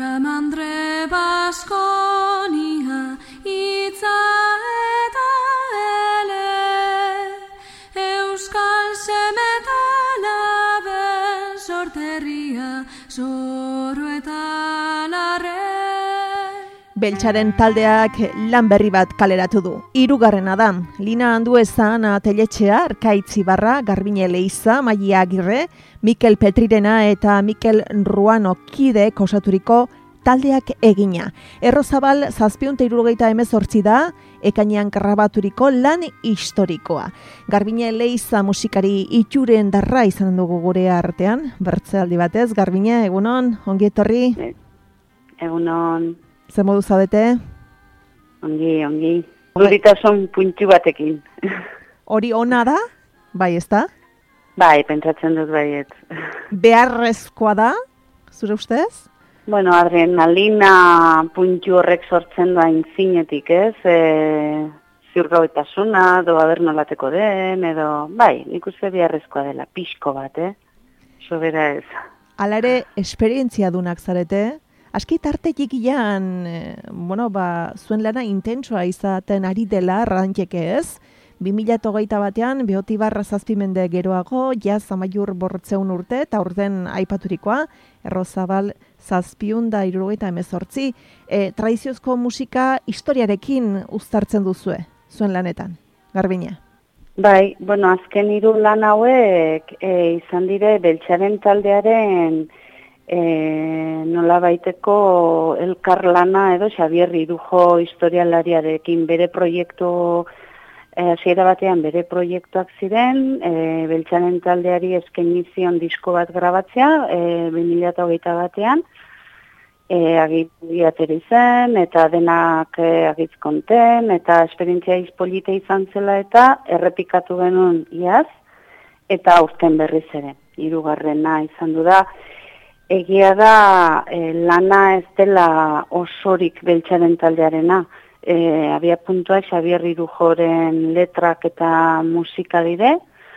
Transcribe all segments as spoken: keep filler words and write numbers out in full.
Ramandre Baskonia itza eta ele Euskal semetalaben sorterria zoro eta larre. Beltxaren taldeak lan berri bat kaleratu du. Hirugarrena da. Lina Anduezan Teletxea, Arkaitz Ibarra, Garbine Leiza, Maia Agirre, Mikel Petrirena eta Mikel Ruano kideek osaturiko taldeak egina. Errozabal zazpiehun eta hirurogeita hemezortzi da, ekainean grabaturiko lan historikoa. Garbine Leiza musikari itxuren darra izan dugu gure artean, bertzealdi batez. Garbine, egunon, ongi etorri? Egunon. Zer modu zaudete? Ongi, ongi. Duritasun puntu batekin. Hori ona da? Bai, ez da? Bai, pentsatzen dut baiet. Beharrezkoa da, zure ustez? Bueno, adrenalina puntu horrek sortzen da intzinetik, ez? E, ziurgauetasuna, doa bernolateko den, edo... Bai, nik uste beharrezkoa dela, pixko bat, eh? Sobera ez. Hala ere, esperientzia dunak zarete, aski tarte txikian, eh, bueno, ba, zuen lana intentsoa izaten ari dela, rantxeke ez? bi mila hogeita batean, Beotibarra zazpimende geroago, jaz amaiur bortzeun urte, eta urten aipaturikoa, Errozabal zazpiehun eta hirurogeita hemezortzi. E, tradiziozko musika historiarekin uztartzen duzue, zuen lanetan, Garbina? Bai, bueno, azken hiru lan hauek e, izan dire Beltxaren taldearen E, nola baiteko elkarlana edo Xabier Irujo historialariarekin bere proiektu, hasiera e, batean bere proiektuak ziren, e, Beltxaren taldeari eskaini zion disko bat grabatzea, e, bi mila hogeita batean, e, agitu ateri zen, eta denak e, agitz konten, eta esperientzia izpolite izan zela eta errepikatu genuen iaz, eta aurten berriz ere, hirugarrena izan du da. Egia da, e, lana ez dela osorik Beltxaren taldearena. E, abia puntua Xabier Irujoren letrak eta musika dire.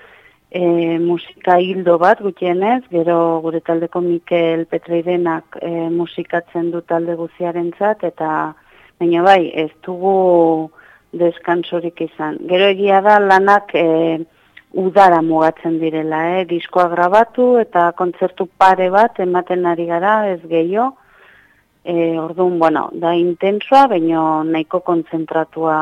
E, musika hildo bat gutienez, gero gure taldeko Mikel Petreirenak e, musikatzen du talde guziarentzat, eta baina bai, ez dugu deskansorik izan. Gero egia da, lanak... E, udara mugatzen direla, eh? Diskoa grabatu eta kontzertu pare bat ematen ari gara, ez gehiago. E, orduan, bueno, da intensoa, baina nahiko kontzentratua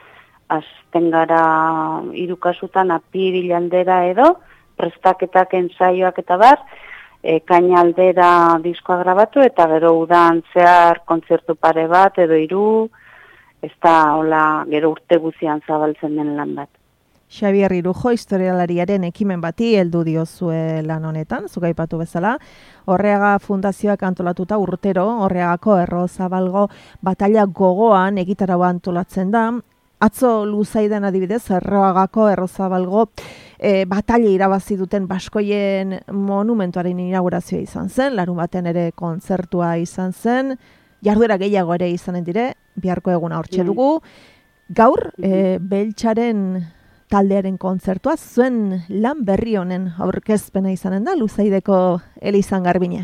azten gara hiru kasutan apiril aldera edo, prestaketak ensaioak eta bar, e, kaina aldera diskoa grabatu eta gero udan zehar kontzertu pare bat edo hiru, ez da hola gero urte guzian zabaltzen den lan bat. Xabier Irujo historialariaren ekimen bati heldu diozue lan honetan, zuk aipatu bezala. Orreaga fundazioak antolatuta urtero, Orreagako Errozabalgo bataila gogoan egitaraua antolatzen da. Atzo luzaidan adibidez, Erroagako Errozabalgo e, bataila irabazi duten baskoien monumentuaren inaugurazioa izan zen, larun batean ere kontzertua izan zen, jarduera gehiago ere izanen dire, biharko eguna hortxe dugu. Gaur, e, Beltxaren taldearen kontzertua, zuen lan berri honen aurkezpena izanen da, Luzaideko Elizan Garbine?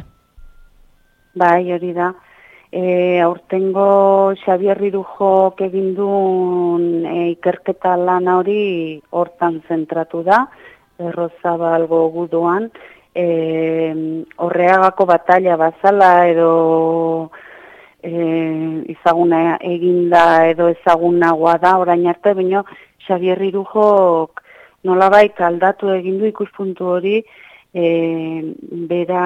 Bai, hori da. E, aurtengo Xabier Irujok egin duen e, ikerketa lana hori hortan zentratu da, Errozabalgo guduan. E, Orreagako batalla bazala edo e, ezaguna eginda edo ezagunagoa da, orain arte, baina Xabier Irujok nolabait aldatu egin du ikuspuntu hori, e, bera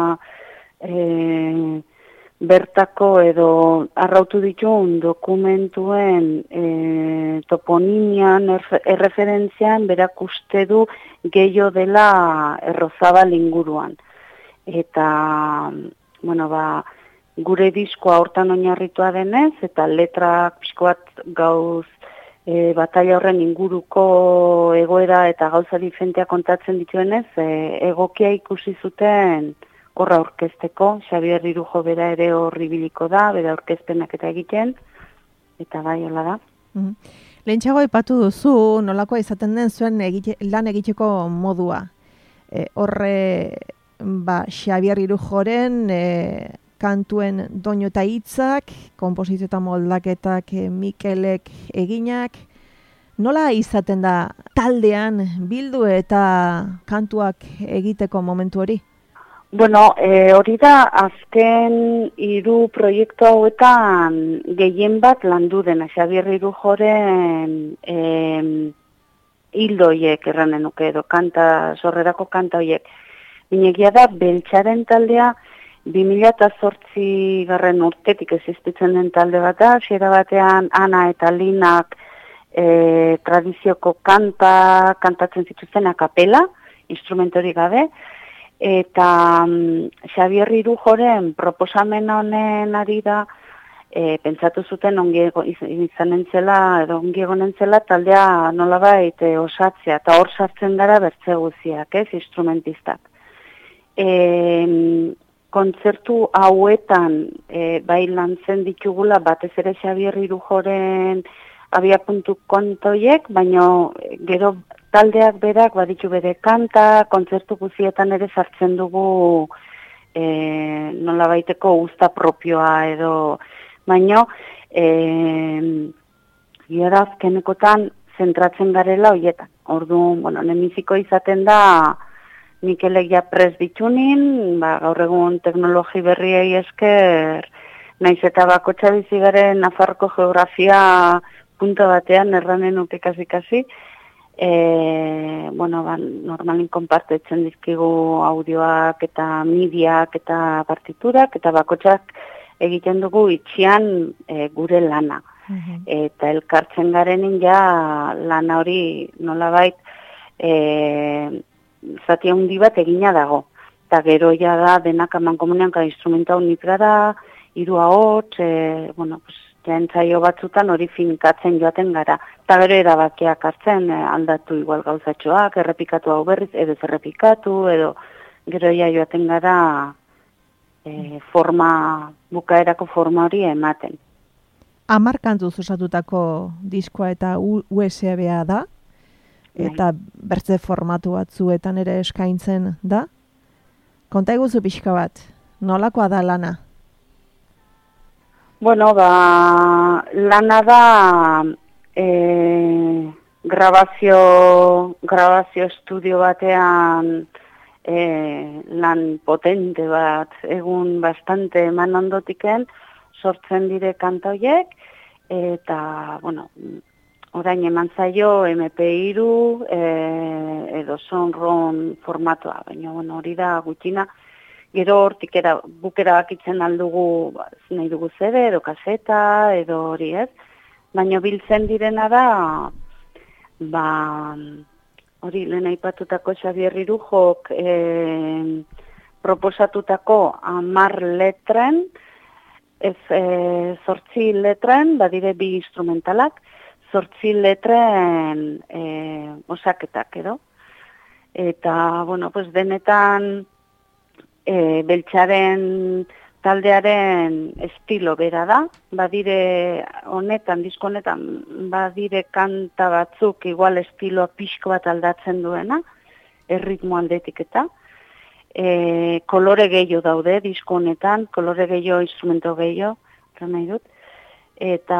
e, bertako edo arrautu dituen dokumentuen e, toponimian, erreferentzian, berak uste du gehiago dela Errozabal inguruan. Eta, bueno, ba, gure diskoa hortan oinarritua denez, eta letrak pixko bat gauz E, batalla horren inguruko egoera eta gauza diferentea kontatzen dituenez, e, egokia ikusi zuten horra aurkezteko. Xabier Irujo bera ere horri biliko da, bera aurkezpenak eta egiten, eta bai, hola da. Mm-hmm. Lehentxago aipatu duzu, nolakoa izaten den zuen egite, lan egiteko modua. E, horre, ba, Xabier Irujoren e, kantuen doinu eta hitzak, konposizio eta moldaketak Mikelek eginak. Nola izaten da taldean bildu eta kantuak egiteko momentu hori? Bueno, e, hori da azken hiru proiektu hauetan gehien bat landu dena. Xabier Irujoren e, hildoiek erranen nuke edo kanta, sorrerako kanta hoiek. Binegia da, Beltxaren taldea bi mila zortzi garren urtetik existitzen den talde bat da, hasiera batean Ana eta Linak e, tradizioko kanta, kantatzen zituzten a kapela, instrumentori gabe, eta um, Xabier Irujoren proposamen honen ari da, e, pentsatu zuten ongi izanen zela, edo ongi egonen zela, taldea nolabait e, osatzea, eta hor sartzen gara bertze guziak, ez, instrumentistak. E, kontzertu hauetan e, bai lantzen ditugula batez ere Xabier Irujoren abiapuntu kontoiek, baina gero taldeak berak baditu bere kanta, kontzertu guzietan ere sartzen dugu e, nolabaiteko usta propioa edo, baina e, gero azkenekotan zentratzen garela hoietan. Orduan, bueno, nemiziko izaten da Mikelek ja prest ditunin, ba, gaur egun teknologi berriei esker, naiz eta bakotxa bizi garen Nafarroko geografia punto batean erranen nuke kasi-kasi, e, bueno, ba, normalin konpartetzen dizkigu audioak eta midiak eta partiturak, eta bakotxak egiten dugu itxian e, gure lana. Mm-hmm. Eta elkartzen garenin ja lana hori nolabait e, zati handi bat egina dago. Eta gero ja da denak aman komunean ka instrumenta unit gara, hiru ahots, e, bueno, pues, ja entzaio batzutan hori finkatzen joaten gara. Eta gero erabakiak hartzen e, aldatu igual gauzatxoak, errepikatu hau berriz, edo errepikatu, edo gero ja joaten gara e, forma, bukaerako forma hori ematen. Hamar kantuz osatutako diskoa eta U S B-a da, eta bertze formatu batzuetan ere eskaintzen da. Konta eguzu pixka bat, nolakoa da lana? Bueno, ba, lana da e, grabazio, grabazio estudio batean e, lan potente bat, egun bastante eman ondotiken, sortzen dire kanta horiek, eta, bueno, orain eman zaio M P hiru e, edo sonron formatua, baina bueno, hori da gutxina. Gero hortik era, bukera bakitzen aldugu ba, nahi dugu zede, edo kaseta, edo hori ez. Baina biltzen direna da, ba, hori lehen aipatutako Xabier Irujok e, proposatutako hamar letren, ez e, zortzi letren, badire bi instrumentalak, zortzi letren e, osaketak edo. Eta, bueno, pues denetan e, Beltxaren taldearen estilo bera da. Badire honetan, disko honetan, badire kanta batzuk igual estiloa pixko bat aldatzen duena, erritmo aldetik eta. E, kolore gehiago daude disko honetan, kolore gehiago, instrumento gehiago, eta nahi dut. Eta...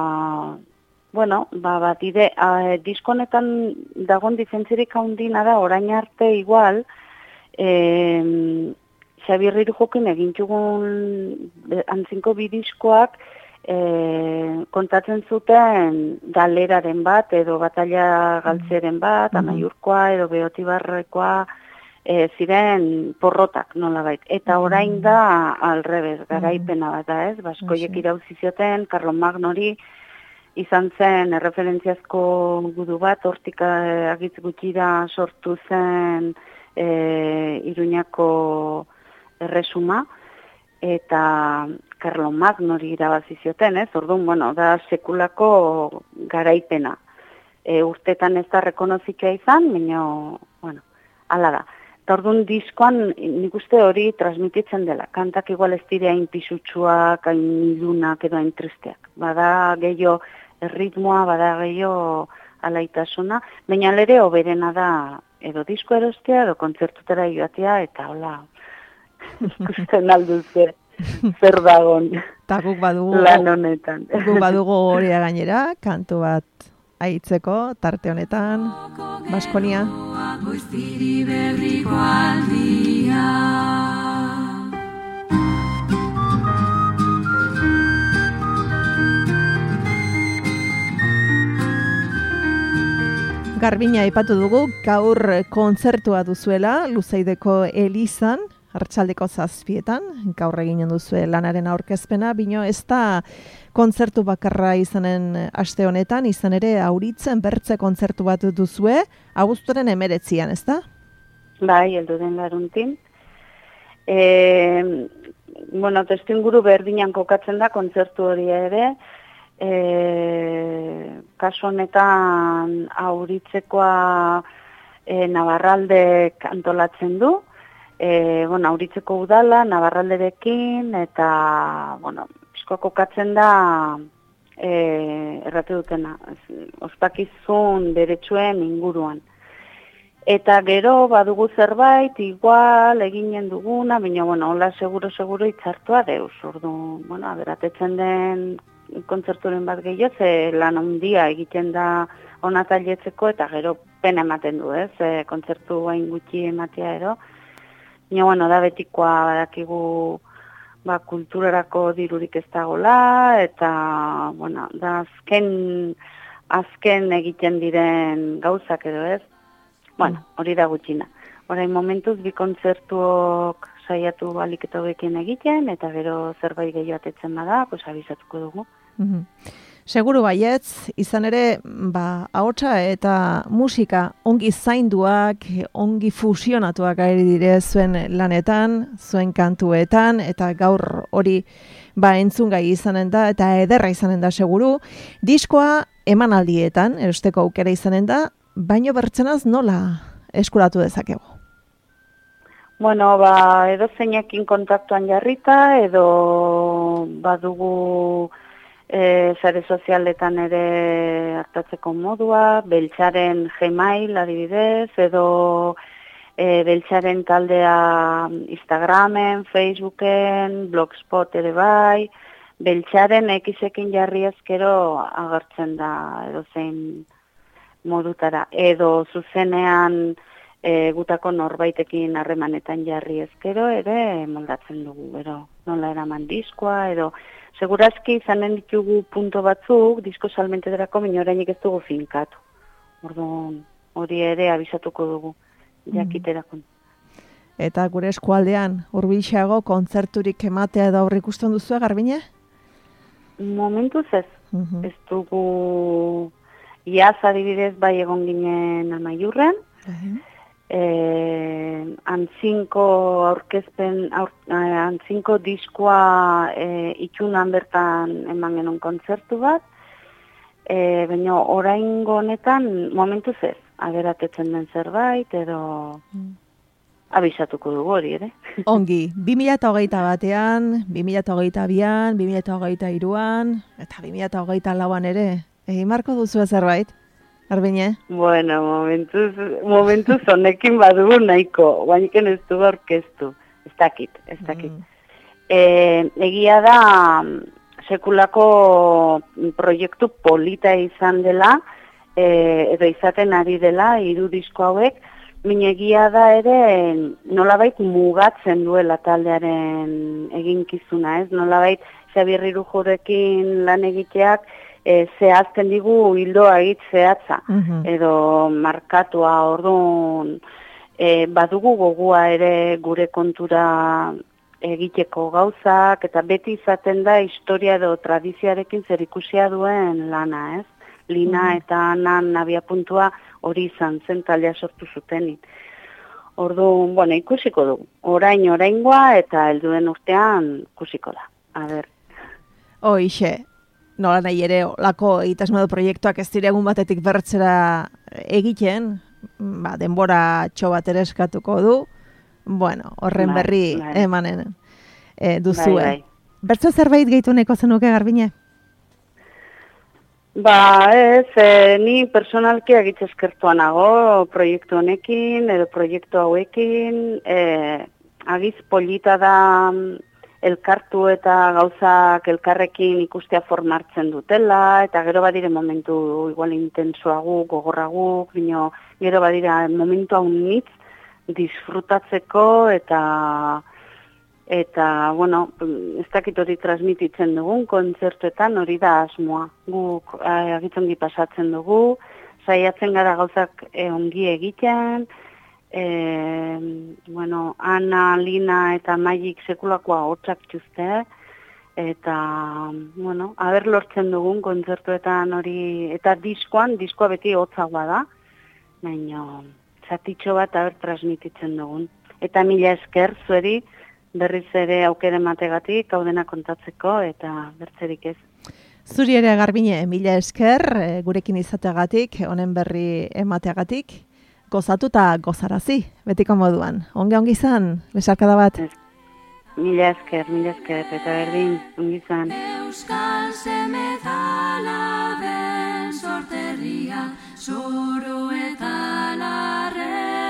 Bueno, ba, bat ide, disko honetan dagon difentzirik haundina da, orain arte igual, e, Xabier Irujokin egintxugun antzinko bidiskoak e, kontatzen zuten galeraren bat, edo batalla galtzeren bat, mm-hmm. Amaiurkoa, edo Beotibarrekoa, e, ziren porrotak nolabait. Eta orain da alrebez, garaipena bat da ez, baskoiek irauzi zioten, Karlomagnori, izan zen erreferentziazko gudu bat, hortik agitz gutxira sortu zen e, Iruñako erresuma, eta Karlomagnori irabazi zioten, ez? Orduan, bueno, da sekulako garaipena. E, urtetan ez da rekonozikia izan, baina, bueno, hala da. Eta orduan diskoan nik uste hori transmititzen dela. Kantak igual ez dire hain pisutsuak, hain ilunak edo hain tristeak. Bada gehiago erritmoa, bada gehiago alaitasuna, baina lere oberena da edo disko erostea, edo kontzertutera joatea, eta hola, ikusten alduze. zer dagon. Ta guk badugu lan honetan. Guk badugu horia gainera, kantu bat aitzeko tarte honetan, Baskonia. Goiztiri berriko aldia. Garbina aipatu dugu, gaur kontzertua duzuela, Luzaideko Elizan, arratsaldeko zazpietan, gaur eginen duzue lanaren aurkezpena, bino ez da kontzertu bakarra izanen aste honetan, izan ere Auritzen bertze kontzertu bat duzue, abuztuaren emeretzian, ez da? Bai, heldu den laruntin. E, bueno, testuinguru berdinan kokatzen da kontzertu hori ere, E, kasu honetan Auritzekoa e, Navarraldek antolatzen du, e, bueno, Auritzeko udala Navarralderekin, eta bueno, pixko kokatzen da e, errate dutena, ospakizun beretsuen inguruan. Eta gero badugu zerbait, igual eginen duguna, baina bueno, hola seguro-seguro itzartua deuz, ordu, bueno, aberatetzen den kontzerturen bat gehiago, ze lan handia egiten da ona tailetzeko, eta gero pena ematen du, ez, e, kontzertu hain gutxi ematea ero. Baina, bueno, da betikoa badakigu ba, kulturarako dirurik ez dagoela, eta, bueno, da azken, azken egiten diren gauzak edo, ez. Bueno, hori da gutxina. Orain momentuz, bi kontzertuok saiatu balik eta hobekin egiten, eta gero zerbait gehiago atetzen bada, pues abizatuko dugu. Mm-hmm. Seguru baietz, izan ere, ba, ahotsa eta musika ongi zainduak, ongi fusionatuak ari dire zuen lanetan, zuen kantuetan, eta gaur hori ba, entzungai izanen da, eta ederra izanen da seguru. Diskoa emanaldietan, erosteko aukera izanen da, baino bertzenaz nola eskuratu dezakegu? Bueno, ba, edo zeinekin kontaktuan jarrita, edo badugu e, sare sozialetan ere hartatzeko modua, Beltxaren Gmail adibidez, edo e, Beltxaren taldea Instagramen, Facebooken, Blogspot ere bai, Beltxaren Xekin jarri ezkero agertzen da edo zein modutara, edo zuzenean E, gutako norbaitekin harremanetan jarri ezkero, ere moldatzen dugu, ero nola eraman diskoa, edo segurazki izanen ditugu punto batzuk, disko salmentederako minorainik ez dugu finkatu. Orduan, hori ere abisatuko dugu, jakiterako. Eta gure eskualdean, hurbilxeago kontzerturik ematea da aurre ikusten duzu, Garbine? Momentuz ez, uh-huh. ez dugu iaz adibidez bai egon ginen Amaiurren, uh-huh. Eh, antzinko aurkezpen aur, eh, antzinko diskoa eh, itxunan bertan eman genuen kontzertu bat, eh, baina oraingo honetan momentuz ez, ageratetzen den zerbait edo mm. abisatuko dugu hori ere. Ongi, bi mila hogeita batean, bi mila hogeita bian, bi mila hogeita hiruan eta bi mila hogeita lauan ere, egin marko duzu zerbait? Garbine? Bueno, momentuz, momentuz honekin badugu nahiko, guainiken ez du orkestu, ez dakit, ez dakit. Mm. E, egia da, sekulako proiektu polita izan dela, e, edo izaten ari dela, hiru disko hauek, min egia da ere nolabait mugatzen duela taldearen eginkizuna, ez? Nolabait Xabier Irujorekin lan egiteak, E, zehazten digu hildoa egit zehatza, uh-huh. edo markatua, orduan, e, badugu gogua ere gure kontura egiteko gauzak, eta beti izaten da historia edo tradizioarekin zer ikusia duen lana, ez? Lina uh-huh. eta nan abia puntua hori izan zen taldea sortu zutenik. Orduan, bueno, ikusiko dugu. Orain oraingoa eta helduen urtean ikusiko da. A ber. Hoixe. Nola nahi ere, lako egitasmo proiektuak ez diregun batetik bertzera egiten, ba, denbora txo bat ere eskatuko du, bueno, horren bai, berri bai. emanen e, duzue. Bai, bai. Bertze zerbait gehitu neko zenuke, Garbine? Ba, ez, e, ni personalki agitz eskertuanago proiektu honekin, edo proiektu hauekin, e, agiz polita da elkartu eta gauzak elkarrekin ikustea formartzen dutela, eta gero badire momentu igual intensoagu, gogorragu, bino gero badira momentu haunitz disfrutatzeko eta eta, bueno, ez dakit hori transmititzen dugun kontzertuetan, hori da asmoa. Guk eh, agitzongi pasatzen dugu, saiatzen gara gauzak eh, ongi egiten, eh, bueno, Ana, Lina eta Maik sekulakoa hotxak txuzte, eta, bueno, haber lortzen dugun kontzertuetan hori, eta diskoan, diskoa beti hotzagoa da, baina zatitxo bat haber transmititzen dugun. Eta mila esker zueri, berriz ere aukera emategatik, gaudena kontatzeko, eta bertzerik ez. Zuri ere Garbine, mila esker, gurekin izateagatik, honen berri emateagatik, gozatu eta gozarazi, betiko moduan. Onge ongi izan, besarkada bat. Ez. Mila esker, mila esker, eta berdin, ongi izan. Euskal semezala ben sorterria, soro eta larre.